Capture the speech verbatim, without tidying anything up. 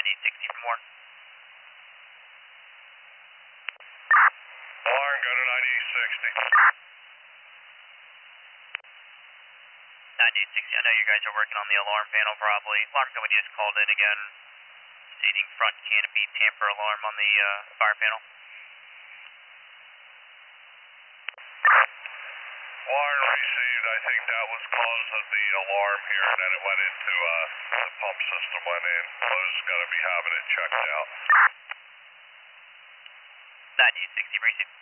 ninety-eight sixty from Warren. Warren, go to ninety-eight sixty. ninety-eight sixty, I know you guys are working on the alarm panel probably. Alarm company just called in again, stating front canopy tamper alarm on the uh, fire panel. Warren received, I think that was cause of the alarm here, and then it went into, uh, the pump system went in. Lowe's is going to be having it checked out. ninety-eight sixty, received.